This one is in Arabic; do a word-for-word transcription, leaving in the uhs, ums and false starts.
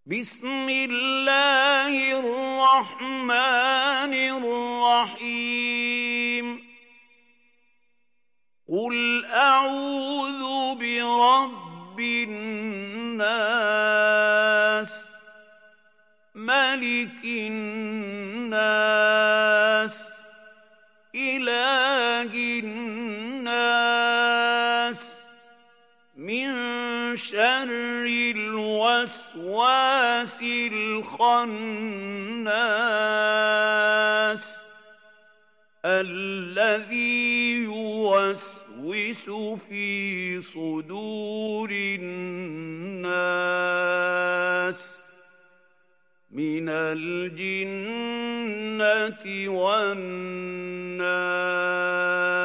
بسم الله الرحمن الرحيم قل أعوذ برب الناس ملك الناس إله الناس من شر الوسواس الخناس الذي يوسوس في صدور الناس من الجنة والناس